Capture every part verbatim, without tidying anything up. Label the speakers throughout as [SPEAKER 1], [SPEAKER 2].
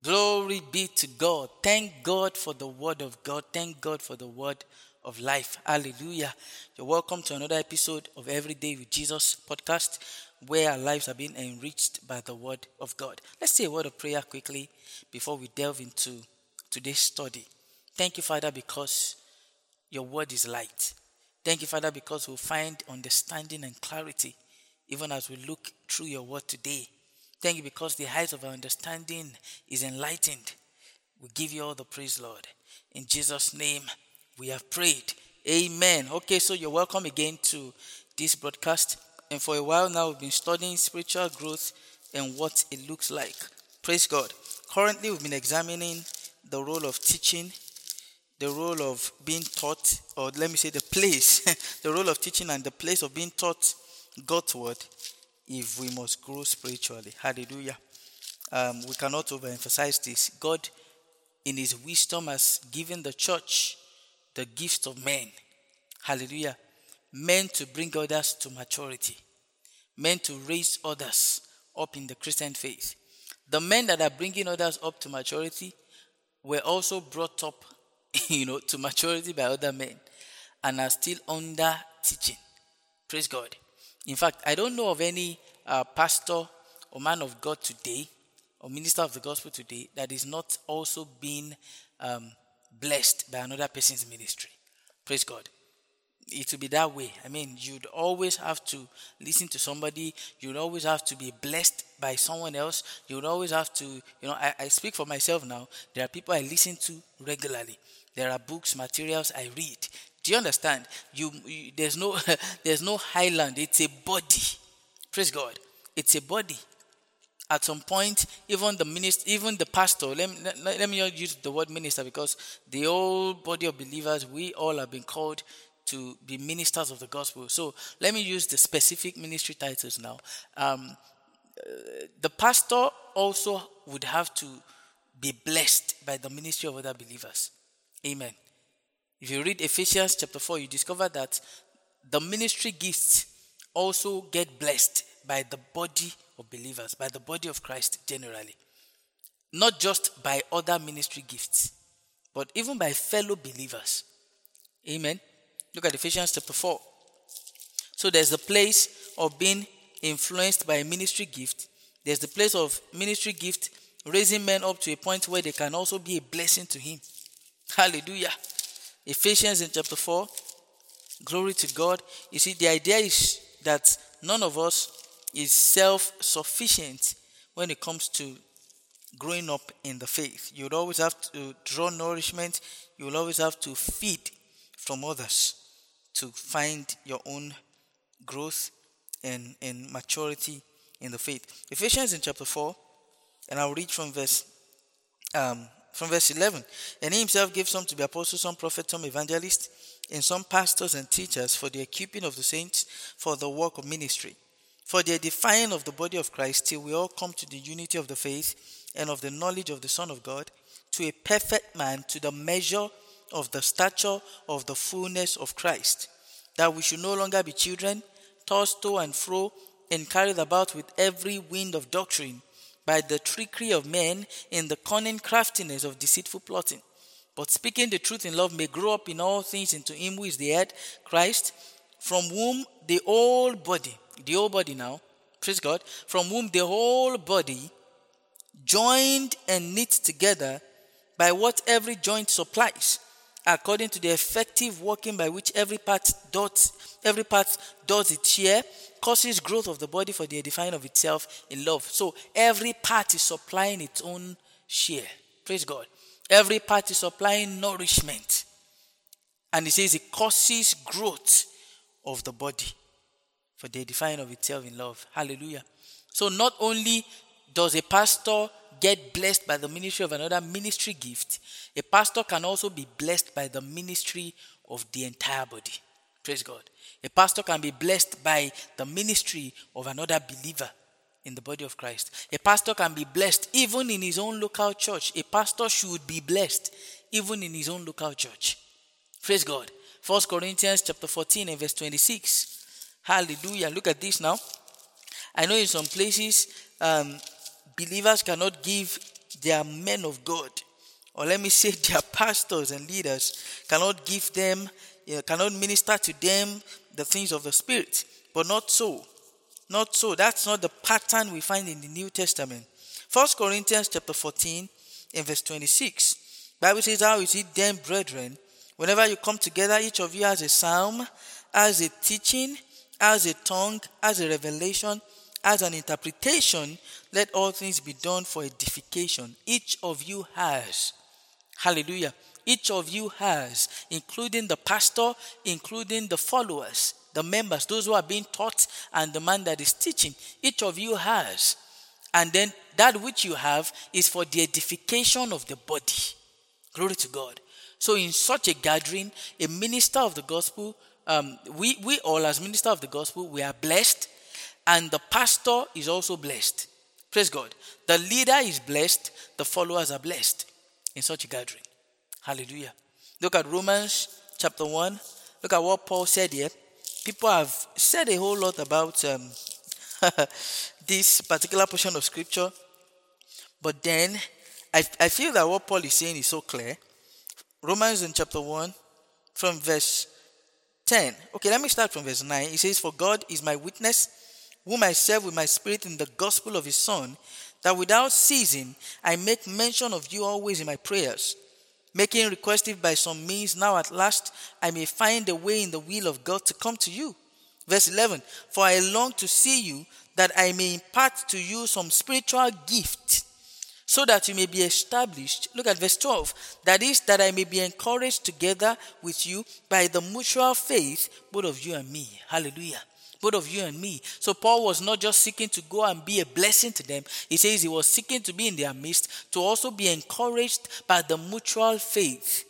[SPEAKER 1] Glory be to God. Thank God for the word of God. Thank God for the word of life. Hallelujah. You're welcome to another episode of Everyday with Jesus podcast, where our lives are being enriched by the word of God. Let's say a word of prayer quickly before we delve into today's study. Thank you, Father, because your word is light. Thank you, Father, because we'll find understanding and clarity even as we look through your word today. Thank you because the height of our understanding is enlightened. We give you all the praise, Lord. In Jesus' name, we have prayed. Amen. Okay, so you're welcome again to this broadcast. And for a while now, we've been studying spiritual growth and what it looks like. Praise God. Currently, we've been examining the role of teaching, the role of being taught, or let me say the place, the role of teaching and the place of being taught God's word if we must grow spiritually. Hallelujah. Um, we cannot overemphasize this. God, in his wisdom, has given the church the gift of men. Hallelujah. Men to bring others to maturity. Men to raise others up in the Christian faith. The men that are bringing others up to maturity were also brought up, you know, to maturity by other men and are still under teaching. Praise God. In fact, I don't know of any uh, pastor or man of God today or minister of the gospel today that is not also being um, blessed by another person's ministry. Praise God. It will be that way. I mean, you'd always have to listen to somebody. You'd always have to be blessed by someone else. You'd always have to, you know, I, I speak for myself now. There are people I listen to regularly. There are books, materials I read. Do you understand? You, you there's no there's no highland. It's a body. Praise God. It's a body. At some point, even the minister, even the pastor, let me, let, let me not use the word minister because the whole body of believers, we all have been called to be ministers of the gospel. So let me use the specific ministry titles now. Um, uh, the pastor also would have to be blessed by the ministry of other believers. Amen. If you read Ephesians chapter four, you discover that the ministry gifts also get blessed by the body of believers, by the body of Christ generally. Not just by other ministry gifts, but even by fellow believers. Amen. Look at Ephesians chapter four. So there's the place of being influenced by a ministry gift. There's the place of ministry gift raising men up to a point where they can also be a blessing to him. Hallelujah. Ephesians in chapter four. Glory to God. You see, the idea is that none of us is self-sufficient when it comes to growing up in the faith. You would always have to draw nourishment. You will always have to feed from others to find your own growth and, and maturity in the faith. Ephesians in chapter four, and I'll read from verse um, from verse eleven. And he himself gave some to be apostles, some prophets, some evangelists, and some pastors and teachers for the equipping of the saints for the work of ministry, for the edifying of the body of Christ, till we all come to the unity of the faith and of the knowledge of the Son of God, to a perfect man, to the measure of the stature of the fullness of Christ, that we should no longer be children, tossed to and fro, and carried about with every wind of doctrine, by the trickery of men, in the cunning craftiness of deceitful plotting. But speaking the truth in love may grow up in all things into him who is the head, Christ, from whom the whole body, the whole body now, praise God, from whom the whole body, joined and knit together by what every joint supplies, according to the effective working by which every part does, every part does its share, causes growth of the body for the edifying of itself in love. So every part is supplying its own share. Praise God. Every part is supplying nourishment. And it says it causes growth of the body for the edifying of itself in love. Hallelujah. So not only does a pastor get blessed by the ministry of another ministry gift, a pastor can also be blessed by the ministry of the entire body. Praise God. A pastor can be blessed by the ministry of another believer in the body of Christ. A pastor can be blessed even in his own local church. A pastor should be blessed even in his own local church. Praise God. First Corinthians chapter fourteen and verse twenty-six. Hallelujah. Look at this now. I know in some places um, believers cannot give their men of God, or let me say their pastors and leaders, cannot give them, you know, cannot minister to them the things of the Spirit. But not so. Not so. That's not the pattern we find in the New Testament. First Corinthians chapter fourteen and verse twenty-six. Bible says, how is it then, brethren, whenever you come together, each of you has a psalm, has a teaching, has a tongue, has a revelation, has an interpretation, let all things be done for edification. Each of you has. Hallelujah. Each of you has, including the pastor, including the followers, the members, those who are being taught, and the man that is teaching. Each of you has. And then that which you have is for the edification of the body. Glory to God. So in such a gathering, a minister of the gospel, um, we, we all as minister of the gospel, we are blessed, and the pastor is also blessed. Praise God. The leader is blessed, the followers are blessed in such a gathering. Hallelujah. Look at Romans chapter one. Look at what Paul said here. People have said a whole lot about um, this particular portion of scripture, but then I, I feel that what Paul is saying is so clear. Romans in chapter one, from verse ten. Okay, let me start from verse nine. It says, for God is my witness, whom I serve with my spirit in the gospel of his Son, that without ceasing I make mention of you always in my prayers, making request if by some means now at last I may find a way in the will of God to come to you. Verse eleven, for I long to see you, that I may impart to you some spiritual gift, so that you may be established. Look at verse twelve. That is, that I may be encouraged together with you by the mutual faith, both of you and me. Hallelujah. Both of you and me. So Paul was not just seeking to go and be a blessing to them. He says he was seeking to be in their midst, to also be encouraged by the mutual faith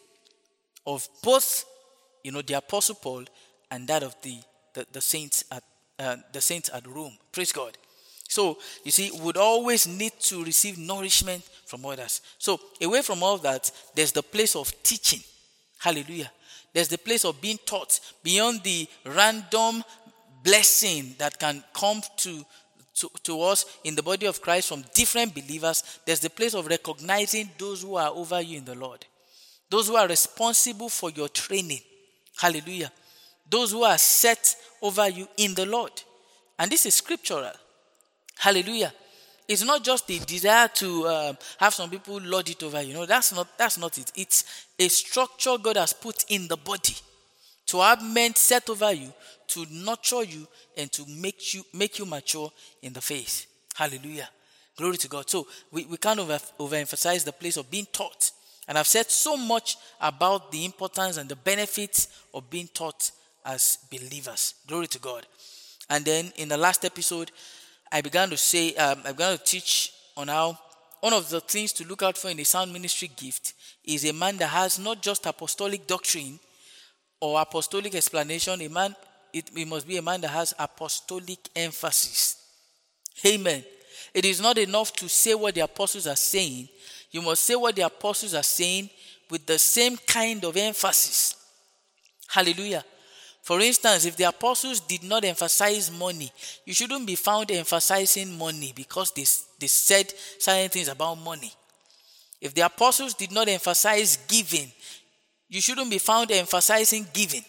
[SPEAKER 1] of both, you know, the Apostle Paul and that of the, the, the saints at uh, the saints at Rome. Praise God. So, you see, would always need to receive nourishment from others. So, away from all that, there's the place of teaching. Hallelujah. There's the place of being taught beyond the random blessing that can come to, to, to us in the body of Christ from different believers. There's the place of recognizing those who are over you in the Lord. Those who are responsible for your training. Hallelujah. Those who are set over you in the Lord. And this is scriptural. Hallelujah. It's not just the desire to um, have some people lord it over you. No, that's not, that's not it. It's a structure God has put in the body to have men set over you, to nurture you, and to make you make you mature in the faith. Hallelujah. Glory to God. So we, we can't over, overemphasize the place of being taught. And I've said so much about the importance and the benefits of being taught as believers. Glory to God. And then in the last episode, I began to say, um, I began to teach on how one of the things to look out for in a sound ministry gift is a man that has not just apostolic doctrine or apostolic explanation. A man, it, it must be a man that has apostolic emphasis. Amen. It is not enough to say what the apostles are saying. You must say what the apostles are saying with the same kind of emphasis. Hallelujah. For instance, if the apostles did not emphasize money, you shouldn't be found emphasizing money because they, they said certain things about money. If the apostles did not emphasize giving, you shouldn't be found emphasizing giving.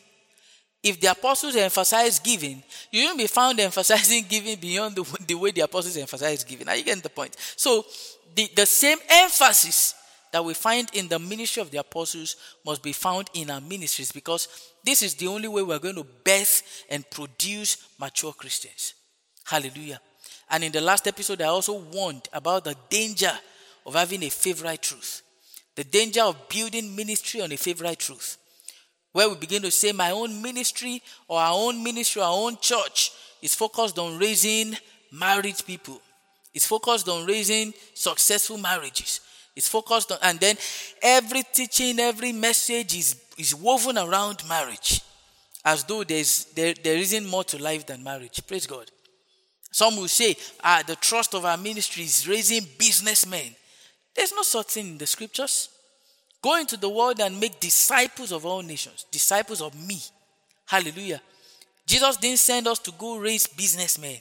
[SPEAKER 1] If the apostles emphasize giving, you shouldn't be found emphasizing giving beyond the, the way the apostles emphasize giving. Are you getting the point? So, the, the same emphasis that we find in the ministry of the apostles must be found in our ministries, because this is the only way we're going to birth and produce mature Christians. Hallelujah. And in the last episode, I also warned about the danger of having a favorite truth. The danger of building ministry on a favorite truth. Where we begin to say, my own ministry or our own ministry, our own church is focused on raising married people. It's focused on raising successful marriages. It's focused on, and then every teaching, every message is, is woven around marriage. As though there's, there, there isn't more to life than marriage. Praise God. Some will say, ah, the trust of our ministry is raising businessmen. There's no such thing in the scriptures. Go into the world and make disciples of all nations. Disciples of me. Hallelujah. Jesus didn't send us to go raise businessmen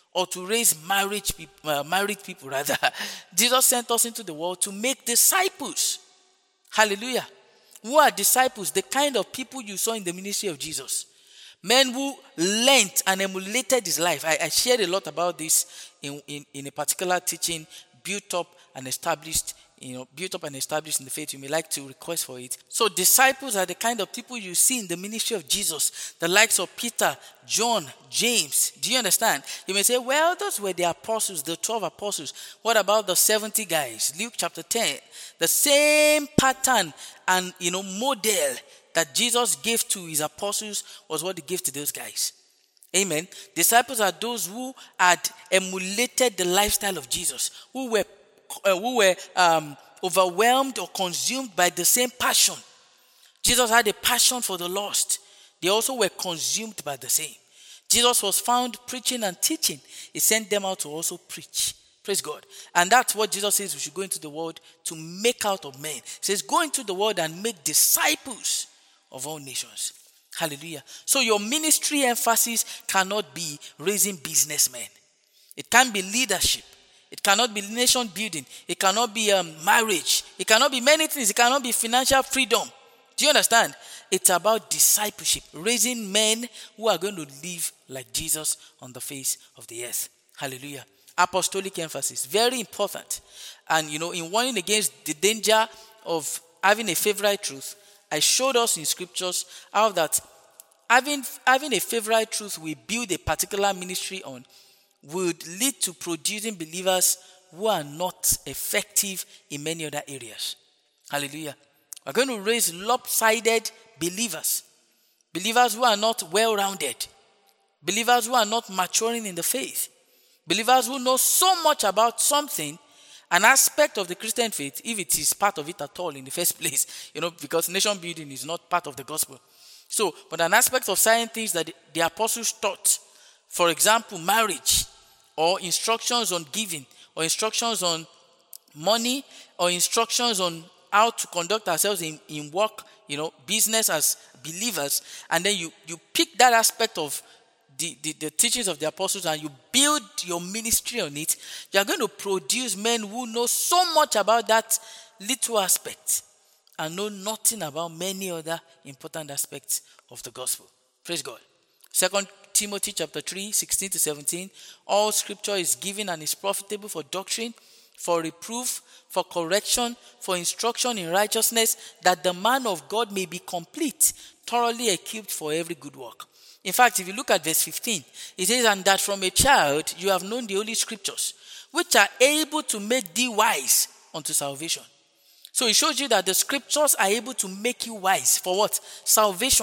[SPEAKER 1] or to raise marriage people, uh, married people rather. Jesus sent us into the world to make disciples. Hallelujah. Who are disciples? The kind of people you saw in the ministry of Jesus. Men who learned and emulated his life. I, I shared a lot about this in, in, in a particular teaching, built up and established, you know, built up and established in the faith. You may like to request for it. So disciples are the kind of people you see in the ministry of Jesus. The likes of Peter, John, James. Do you understand? You may say, well, those were the apostles, the twelve apostles. What about the seventy guys? Luke chapter ten. The same pattern and, you know, model that Jesus gave to his apostles was what he gave to those guys. Amen. Disciples are those who had emulated the lifestyle of Jesus, who were uh, who were um, overwhelmed or consumed by the same passion. Jesus had a passion for the lost. They also were consumed by the same. Jesus was found preaching and teaching. He sent them out to also preach. Praise God. And that's what Jesus says we should go into the world to make out of men. He says, go into the world and make disciples of all nations. Hallelujah. So your ministry emphasis cannot be raising businessmen. It can't be leadership. It cannot be nation building. It cannot be um, marriage. It cannot be many things. It cannot be financial freedom. Do you understand? It's about discipleship. Raising men who are going to live like Jesus on the face of the earth. Hallelujah. Apostolic emphasis. Very important. And you know, in warning against the danger of having a favorite truth, I showed us in scriptures how that having, having a favorite truth we build a particular ministry on would lead to producing believers who are not effective in many other areas. Hallelujah. We're going to raise lopsided believers. Believers who are not well-rounded. Believers who are not maturing in the faith. Believers who know so much about something, an aspect of the Christian faith, if it is part of it at all in the first place, you know, because nation building is not part of the gospel. So, but an aspect of certain things that the, the apostles taught, for example, marriage, or instructions on giving, or instructions on money, or instructions on how to conduct ourselves in, in work, you know, business as believers, and then you, you pick that aspect of The, the, the teachings of the apostles and you build your ministry on it, you are going to produce men who know so much about that little aspect and know nothing about many other important aspects of the gospel. Praise God. Second Timothy chapter three, sixteen to seventeen. All scripture is given and is profitable for doctrine, for reproof, for correction, for instruction in righteousness, that the man of God may be complete, thoroughly equipped for every good work. In fact, if you look at verse fifteen, it says, and that from a child you have known the holy scriptures, which are able to make thee wise unto salvation. So it shows you that the scriptures are able to make you wise. For what? Salvation.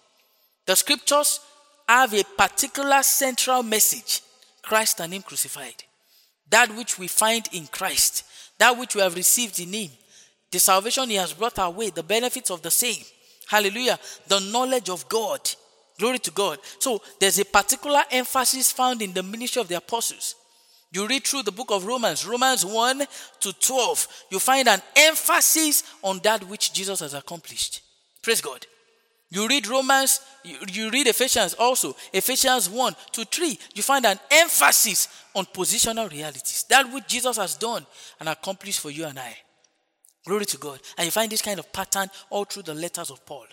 [SPEAKER 1] The scriptures have a particular central message. Christ and him crucified. That which we find in Christ. That which we have received in him. The salvation he has brought our way. The benefits of the same. Hallelujah. The knowledge of God. Glory to God. So there's a particular emphasis found in the ministry of the apostles. You read through the book of Romans, Romans one to twelve, you find an emphasis on that which Jesus has accomplished. Praise God. You read Romans, you, you read Ephesians also, Ephesians one to three, you find an emphasis on positional realities. That which Jesus has done and accomplished for you and I. Glory to God. And you find this kind of pattern all through the letters of Paul.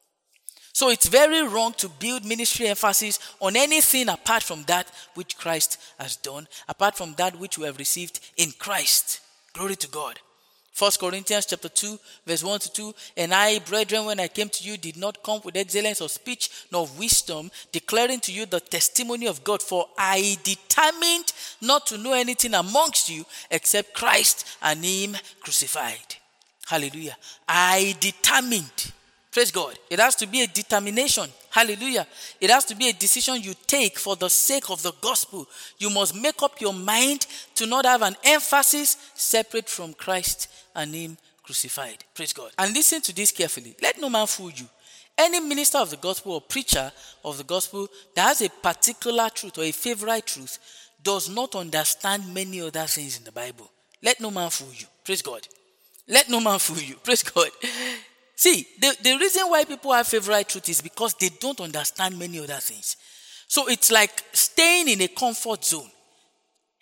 [SPEAKER 1] So it's very wrong to build ministry emphasis on anything apart from that which Christ has done, apart from that which we have received in Christ. Glory to God. First Corinthians chapter two, verse one to two. And I, brethren, when I came to you, did not come with excellence of speech nor of wisdom, declaring to you the testimony of God. For I determined not to know anything amongst you except Christ and him crucified. Hallelujah. I determined. Praise God. It has to be a determination. Hallelujah. It has to be a decision you take for the sake of the gospel. You must make up your mind to not have an emphasis separate from Christ and him crucified. Praise God. And listen to this carefully. Let no man fool you. Any minister of the gospel or preacher of the gospel that has a particular truth or a favorite truth does not understand many other things in the Bible. Let no man fool you. Praise God. Let no man fool you. Praise God. See, the, the reason why people have favorite truth is because they don't understand many other things. So it's like staying in a comfort zone.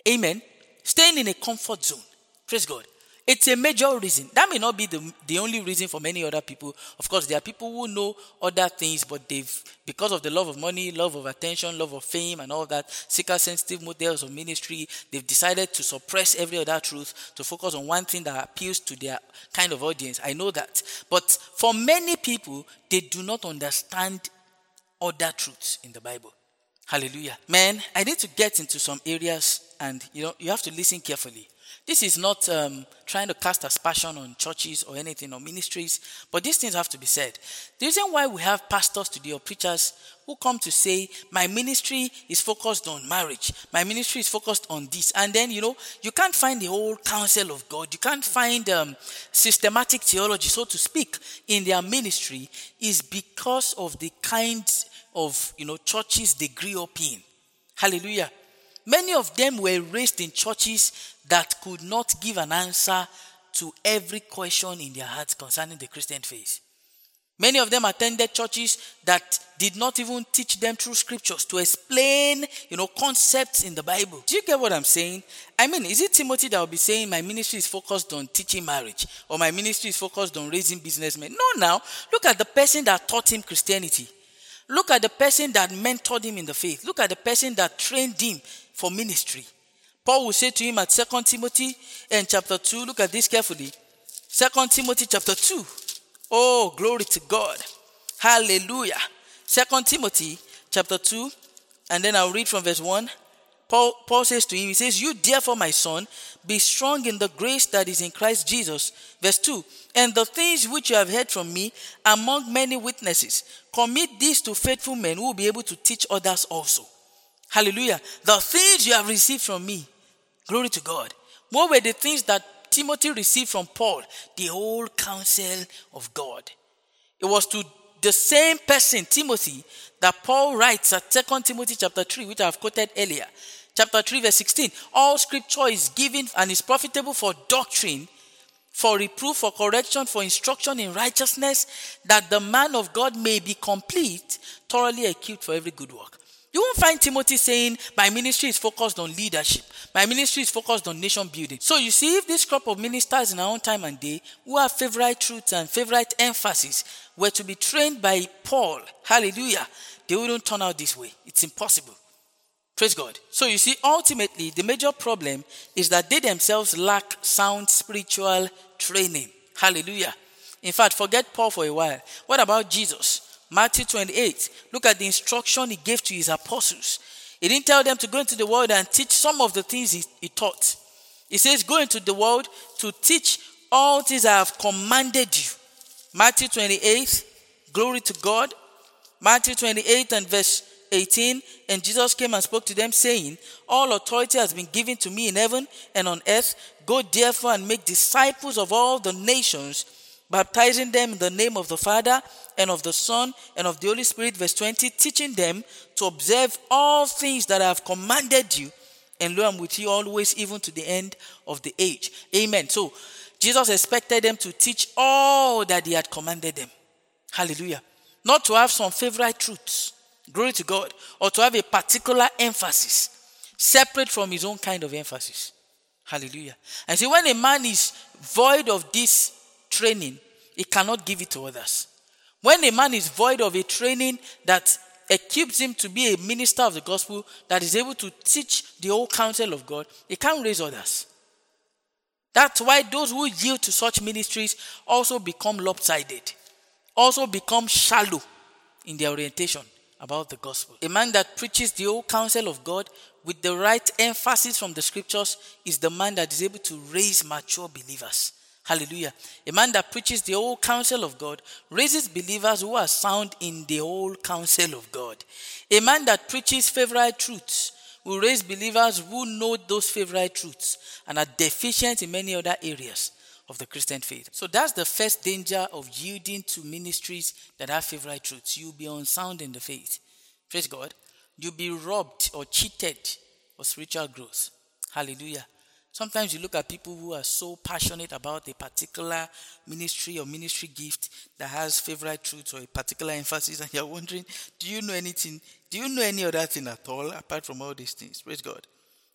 [SPEAKER 1] Amen. Staying in a comfort zone. Praise God. It's a major reason. That may not be the, the only reason for many other people. Of course, there are people who know other things, but they've, because of the love of money, love of attention, love of fame, and all that, seeker-sensitive models of ministry, they've decided to suppress every other truth to focus on one thing that appeals to their kind of audience. I know that. But for many people, they do not understand other truths in the Bible. Hallelujah. Man, I need to get into some areas, and you know, you have to listen carefully. This is not um, trying to cast aspersion on churches or anything or ministries, but these things have to be said. The reason why we have pastors today or preachers who come to say, my ministry is focused on marriage, my ministry is focused on this, and then, you know, you can't find the whole counsel of God, you can't find um, systematic theology, so to speak, in their ministry, is because of the kind of, you know, churches they grew up in. Hallelujah. Many of them were raised in churches that could not give an answer to every question in their hearts concerning the Christian faith. Many of them attended churches that did not even teach them through scriptures to explain, you know, concepts in the Bible. Do you get what I'm saying? I mean, is it Timothy that will be saying my ministry is focused on teaching marriage or my ministry is focused on raising businessmen? No, now, look at the person that taught him Christianity. Look at the person that mentored him in the faith. Look at the person that trained him for ministry. Paul will say to him at Second Timothy in chapter two, look at this carefully. Second Timothy chapter two. Oh, glory to God. Hallelujah. Second Timothy chapter two, and then I'll read from verse one. Paul, Paul says to him, he says, you therefore, my son, be strong in the grace that is in Christ Jesus. Verse two, and the things which you have heard from me among many witnesses, commit these to faithful men who will be able to teach others also. Hallelujah. The things you have received from me. Glory to God. What were the things that Timothy received from Paul? The whole counsel of God. It was to the same person, Timothy, that Paul writes at Second Timothy chapter three, which I have quoted earlier. Chapter three, verse sixteen. All scripture is given and is profitable for doctrine, for reproof, for correction, for instruction in righteousness, that the man of God may be complete, thoroughly equipped for every good work. You won't find Timothy saying, my ministry is focused on leadership. My ministry is focused on nation building. So you see, if this crop of ministers in our own time and day, who have favorite truths and favorite emphasis, were to be trained by Paul, hallelujah, they wouldn't turn out this way. It's impossible. Praise God. So you see, ultimately, the major problem is that they themselves lack sound spiritual training. Hallelujah. In fact, forget Paul for a while. What about Jesus? Matthew twenty-eight. Look at the instruction he gave to his apostles. He didn't tell them to go into the world and teach some of the things he, he taught. He says, go into the world to teach all things I have commanded you. Matthew twenty-eight. Glory to God. Matthew twenty-eight and verse eighteen. And Jesus came and spoke to them, saying, all authority has been given to me in heaven and on earth. Go therefore and make disciples of all the nations, baptizing them in the name of the Father and of the Son and of the Holy Spirit. Verse twenty, teaching them to observe all things that I have commanded you. And lo, I'm with you always, even to the end of the age. Amen. So, Jesus expected them to teach all that he had commanded them. Hallelujah. Not to have some favorite truths. Glory to God. Or to have a particular emphasis separate from his own kind of emphasis. Hallelujah. And see, when a man is void of this training, he cannot give it to others. When a man is void of a training that equips him to be a minister of the gospel, that is able to teach the whole counsel of God, he can't raise others. That's why those who yield to such ministries also become lopsided, also become shallow in their orientation about the gospel. A man that preaches the whole counsel of God with the right emphasis from the scriptures is the man that is able to raise mature believers. Hallelujah. A man that preaches the whole counsel of God raises believers who are sound in the whole counsel of God. A man that preaches favorite truths will raise believers who know those favorite truths and are deficient in many other areas of the Christian faith. So that's the first danger of yielding to ministries that have favorite truths. You'll be unsound in the faith. Praise God. You'll be robbed or cheated of spiritual growth. Hallelujah. Sometimes you look at people who are so passionate about a particular ministry or ministry gift that has favorite truths or a particular emphasis, and you're wondering, do you know anything? Do you know any other thing at all apart from all these things? Praise God.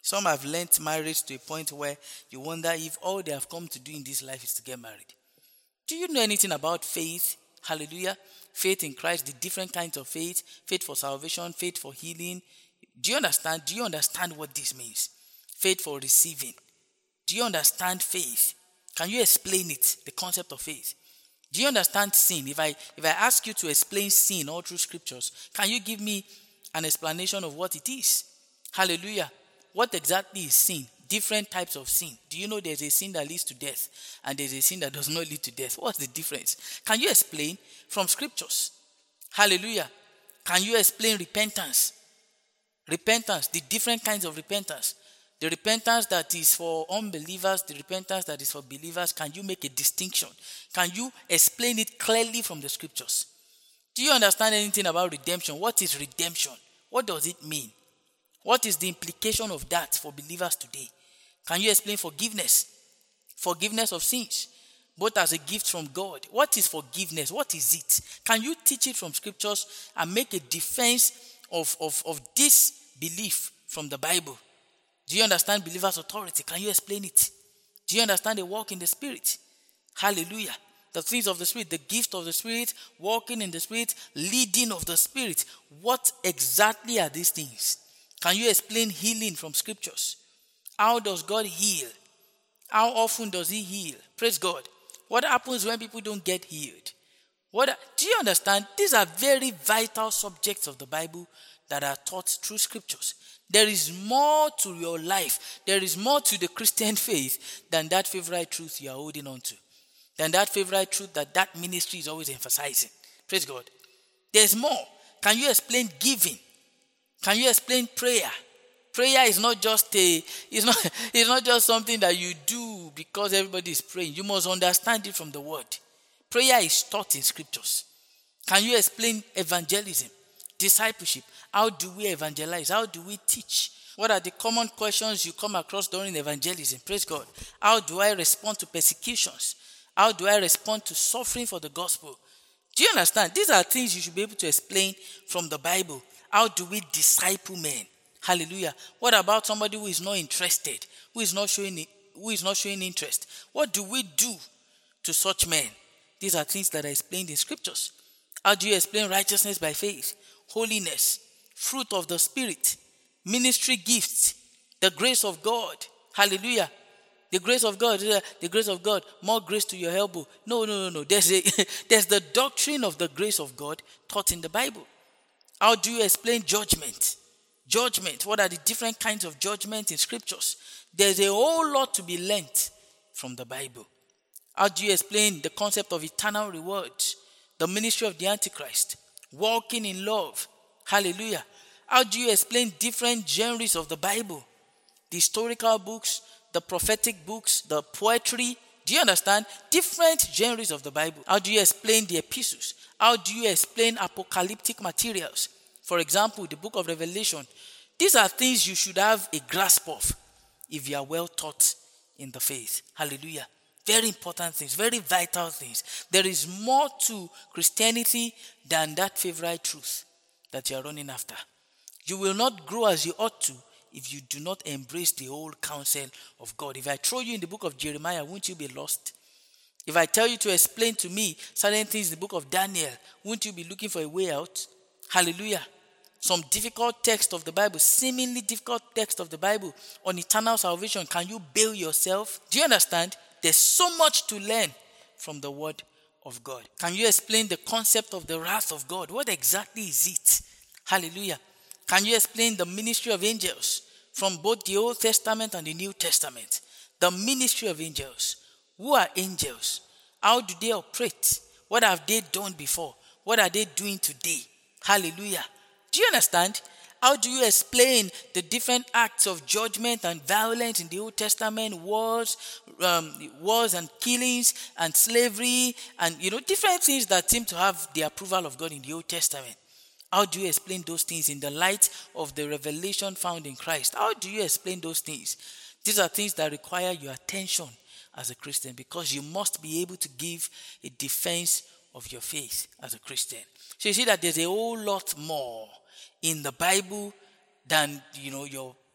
[SPEAKER 1] Some have learnt marriage to a point where you wonder if all they have come to do in this life is to get married. Do you know anything about faith? Hallelujah. Faith in Christ, the different kinds of faith, faith for salvation, faith for healing. Do you understand? Do you understand what this means? Faith for receiving. Do you understand faith? Can you explain it, the concept of faith? Do you understand sin? If I if I ask you to explain sin all through scriptures, can you give me an explanation of what it is? Hallelujah. What exactly is sin? Different types of sin. Do you know there's a sin that leads to death and there's a sin that does not lead to death? What's the difference? Can you explain from scriptures? Hallelujah. Can you explain repentance? Repentance, the different kinds of repentance. The repentance that is for unbelievers, the repentance that is for believers. Can you make a distinction? Can you explain it clearly from the scriptures? Do you understand anything about redemption? What is redemption? What does it mean? What is the implication of that for believers today? Can you explain forgiveness? Forgiveness of sins, both as a gift from God. What is forgiveness? What is it? Can you teach it from scriptures and make a defense of, of, of this belief from the Bible? Do you understand believers' authority? Can you explain it? Do you understand the walk in the Spirit? Hallelujah. The things of the Spirit, the gift of the Spirit, walking in the Spirit, leading of the Spirit. What exactly are these things? Can you explain healing from scriptures? How does God heal? How often does he heal? Praise God. What happens when people don't get healed? What do you understand? These are very vital subjects of the Bible that are taught through scriptures. There is more to your life. There is more to the Christian faith than that favorite truth you are holding on to. Than that favorite truth that that ministry is always emphasizing. Praise God. There's more. Can you explain giving? Can you explain prayer? Prayer is not just a, it's not, it's not just something that you do because everybody is praying. You must understand it from the word. Prayer is taught in scriptures. Can you explain evangelism, discipleship? How do we evangelize? How do we teach? What are the common questions you come across during evangelism? Praise God. How do I respond to persecutions? How do I respond to suffering for the gospel? Do you understand? These are things you should be able to explain from the Bible. How do we disciple men? Hallelujah. What about somebody who is not interested, who is not showing who is not showing interest? What do we do to such men? These are things that are explained in scriptures. How do you explain righteousness by faith, holiness, fruit of the Spirit, ministry gifts, the grace of God? Hallelujah. The grace of God, the grace of God, more grace to your elbow. No, no, no, no. There's a, there's the doctrine of the grace of God taught in the Bible. How do you explain judgment? Judgment. What are the different kinds of judgment in scriptures? There's a whole lot to be learnt from the Bible. How do you explain the concept of eternal rewards? The ministry of the Antichrist. Walking in love. Hallelujah. How do you explain different genres of the Bible? The historical books, the prophetic books, the poetry. Do you understand? Different genres of the Bible. How do you explain the epistles? How do you explain apocalyptic materials? For example, the book of Revelation. These are things you should have a grasp of if you are well taught in the faith. Hallelujah. Very important things, very vital things. There is more to Christianity than that favorite truth that you are running after. You will not grow as you ought to if you do not embrace the whole counsel of God. If I throw you in the book of Jeremiah, won't you be lost? If I tell you to explain to me certain things in the book of Daniel, won't you be looking for a way out? Hallelujah. Some difficult text of the Bible, seemingly difficult text of the Bible on eternal salvation. Can you bail yourself? Do you understand? There's so much to learn from the word of God. Can you explain the concept of the wrath of God? What exactly is it? Hallelujah. Can you explain the ministry of angels from both the Old Testament and the New Testament? The ministry of angels. Who are angels? How do they operate? What have they done before? What are they doing today? Hallelujah. Do you understand? How do you explain the different acts of judgment and violence in the Old Testament? Wars, um, wars and killings and slavery and, you know, different things that seem to have the approval of God in the Old Testament. How do you explain those things in the light of the revelation found in Christ? How do you explain those things? These are things that require your attention as a Christian, because you must be able to give a defense of your faith as a Christian. So you see that there's a whole lot more in the Bible than, you know, your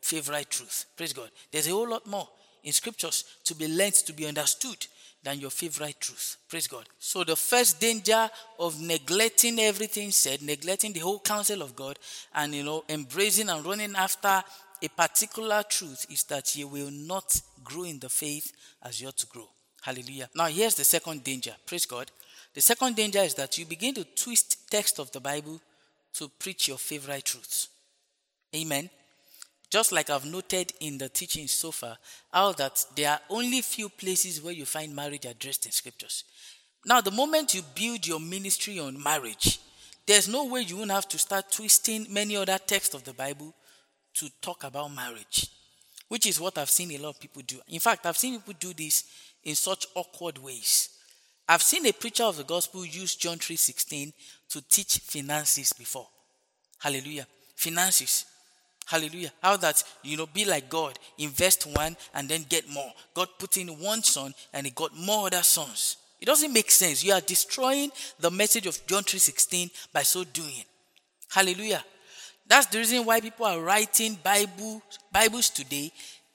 [SPEAKER 1] favorite truth. Praise God. There's a whole lot more in scriptures to be learned, to be understood than your favorite truth. Praise God. So the first danger of neglecting everything said, neglecting the whole counsel of God, and you know, embracing and running after a particular truth is that you will not grow in the faith as you ought to grow. Hallelujah. Now here's the second danger. Praise God. The second danger is that you begin to twist text of the Bible to preach your favorite truths. Amen. Just like I've noted in the teachings so far, how that there are only few places where you find marriage addressed in scriptures. Now, the moment you build your ministry on marriage, there's no way you won't have to start twisting many other texts of the Bible to talk about marriage, which is what I've seen a lot of people do. In fact, I've seen people do this in such awkward ways. I've seen a preacher of the gospel use John three sixteen to teach finances before. Hallelujah. Finances. Hallelujah. How that, you know, be like God. Invest one and then get more. God put in one son and he got more other sons. It doesn't make sense. You are destroying the message of John three sixteen by so doing. Hallelujah. That's the reason why people are writing Bible, Bibles today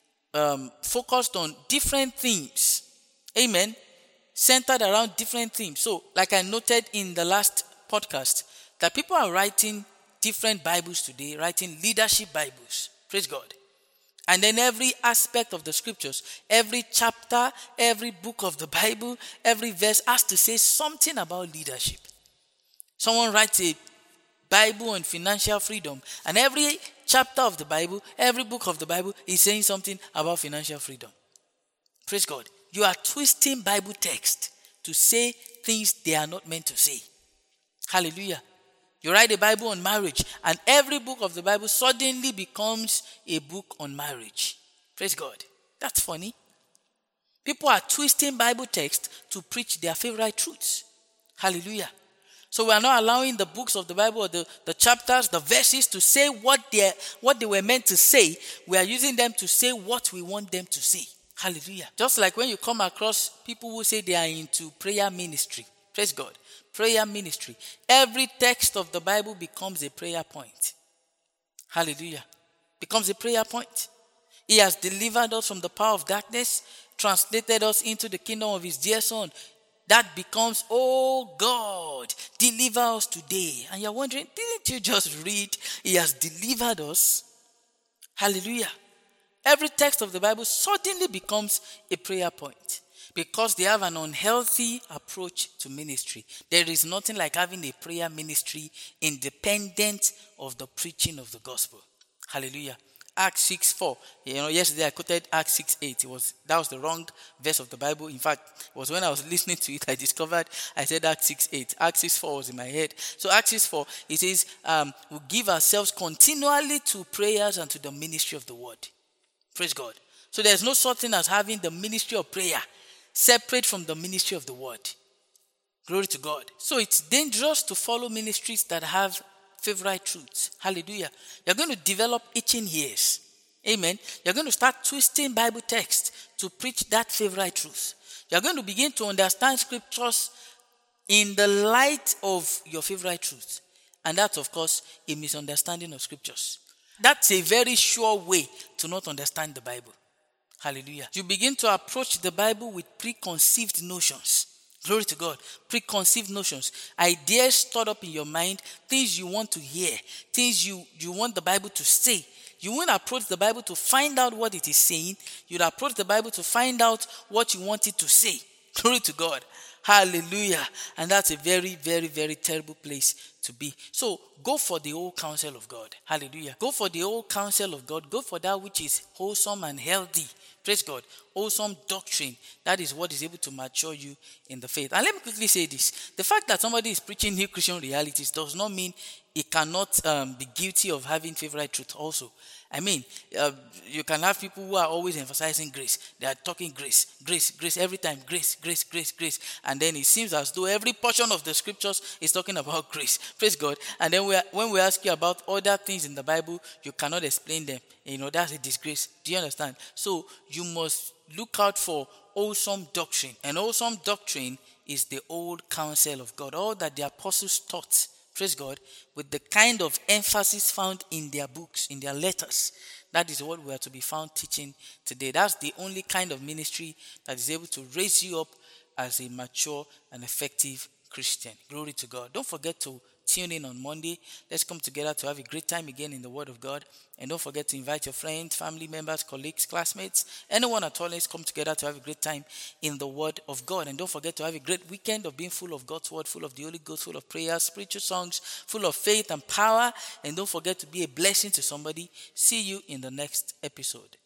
[SPEAKER 1] um, focused on different themes. Amen. Centered around different themes. So, like I noted in the last podcast, that people are writing different Bibles today, writing leadership Bibles. Praise God. And then every aspect of the scriptures, every chapter, every book of the Bible, every verse has to say something about leadership. Someone writes a Bible on financial freedom, and every chapter of the Bible, every book of the Bible is saying something about financial freedom. Praise God. You are twisting Bible text to say things they are not meant to say. Hallelujah. You write a Bible on marriage, and every book of the Bible suddenly becomes a book on marriage. Praise God. That's funny. People are twisting Bible text to preach their favorite truths. Hallelujah. So we are not allowing the books of the Bible, or the, the chapters, the verses to say what they, what they were meant to say. We are using them to say what we want them to say. Hallelujah. Just like when you come across people who say they are into prayer ministry. Praise God. Prayer ministry. Every text of the Bible becomes a prayer point. Hallelujah. Becomes a prayer point. He has delivered us from the power of darkness, translated us into the kingdom of his dear son. That becomes, oh God, deliver us today. And you're wondering, didn't you just read, he has delivered us? Hallelujah. Every text of the Bible suddenly becomes a prayer point because they have an unhealthy approach to ministry. There is nothing like having a prayer ministry independent of the preaching of the gospel. Hallelujah. Acts six four. You know, yesterday I quoted Acts six eight. It was that was the wrong verse of the Bible. In fact, it was when I was listening to it, I discovered I said Acts six eight. Acts six four was in my head. So Acts six four, it says, um, we give ourselves continually to prayers and to the ministry of the word. Praise God. So there's no such thing as having the ministry of prayer separate from the ministry of the word. Glory to God. So it's dangerous to follow ministries that have favorite truths. Hallelujah. You're going to develop itching ears. Amen. You're going to start twisting Bible text to preach that favorite truth. You're going to begin to understand scriptures in the light of your favorite truth. And that's, of course, a misunderstanding of scriptures. That's a very sure way to not understand the Bible. Hallelujah. You begin to approach the Bible with preconceived notions. Glory to God. Preconceived notions. Ideas stored up in your mind. Things you want to hear. Things you, you want the Bible to say. You won't approach the Bible to find out what it is saying. You'd approach the Bible to find out what you want it to say. Glory to God. Hallelujah. And that's a very, very, very terrible place to be. So go for the whole counsel of God. Hallelujah. Go for the whole counsel of God. Go for that which is wholesome and healthy. Praise God. Wholesome doctrine. That is what is able to mature you in the faith. And let me quickly say this. The fact that somebody is preaching new Christian realities does not mean he cannot um, be guilty of having favorite truth also. I mean, uh, you can have people who are always emphasizing grace. They are talking grace, grace, grace, every time, grace, grace, grace, grace. And then it seems as though every portion of the scriptures is talking about grace. Praise God. And then we are, when we ask you about other things in the Bible, you cannot explain them. You know, that's a disgrace. Do you understand? So you must look out for wholesome doctrine. And wholesome doctrine is the old counsel of God. All that the apostles taught. praise God, with the kind of emphasis found in their books, in their letters. That is what we are to be found teaching today. That's the only kind of ministry that is able to raise you up as a mature and effective Christian. Glory to God. Don't forget to tune in on Monday. Let's come together to have a great time again in the Word of God. And don't forget to invite your friends, family members, colleagues, classmates, anyone at all. Let's come together to have a great time in the Word of God. And don't forget to have a great weekend of being full of God's Word, full of the Holy Ghost, full of prayers, spiritual songs, full of faith and power. And don't forget to be a blessing to somebody. See you in the next episode.